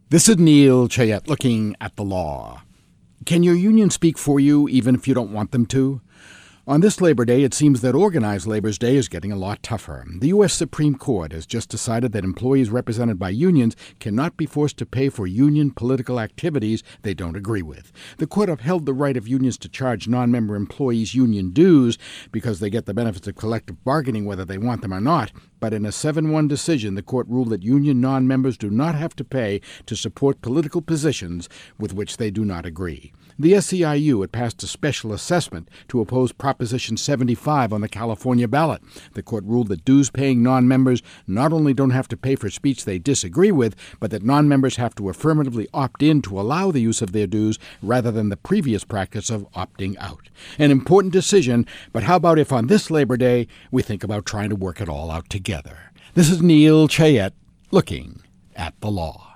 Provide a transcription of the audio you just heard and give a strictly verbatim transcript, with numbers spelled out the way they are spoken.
This is Neil Chayette looking at the law. Can your union speak for you even if you don't want them to? On this Labor Day, it seems that organized labor's day is getting a lot tougher. The U S Supreme Court has just decided that employees represented by unions cannot be forced to pay for union political activities they don't agree with. The court upheld the right of unions to charge non-member employees union dues because they get the benefits of collective bargaining whether they want them or not. But in a seven one decision, the court ruled that union non-members do not have to pay to support political positions with which they do not agree. The S E I U had passed a special assessment to oppose Proposition seventy-five on the California ballot. The court ruled that dues-paying non-members not only don't have to pay for speech they disagree with, but that non-members have to affirmatively opt in to allow the use of their dues rather than the previous practice of opting out. An important decision, but how about if on this Labor Day we think about trying to work it all out together? This is Neil Chayette looking at the law.